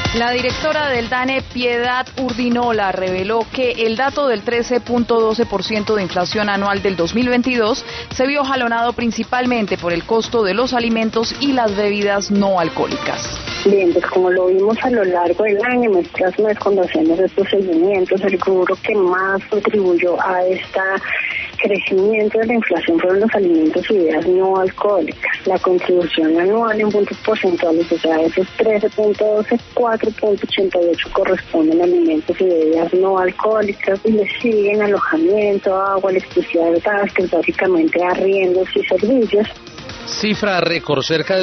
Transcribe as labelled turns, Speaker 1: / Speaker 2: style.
Speaker 1: La directora del DANE, Piedad Urdinola, reveló que el dato del 13.12% de inflación anual del 2022 se vio jalonado principalmente por el costo de los alimentos y las bebidas no alcohólicas.
Speaker 2: Bien, pues como lo vimos a lo largo del año, mes tras mes, cuando hacemos estos seguimientos, el rubro que más contribuyó a este crecimiento de la inflación fueron los alimentos y bebidas no alcohólicas. La contribución anual en puntos porcentuales, o sea, esos 13.12, 4.88 corresponden a alimentos y bebidas no alcohólicas, y le siguen alojamiento, agua, electricidad, gas, que es básicamente arriendos y servicios.
Speaker 3: Cifra récord, cerca de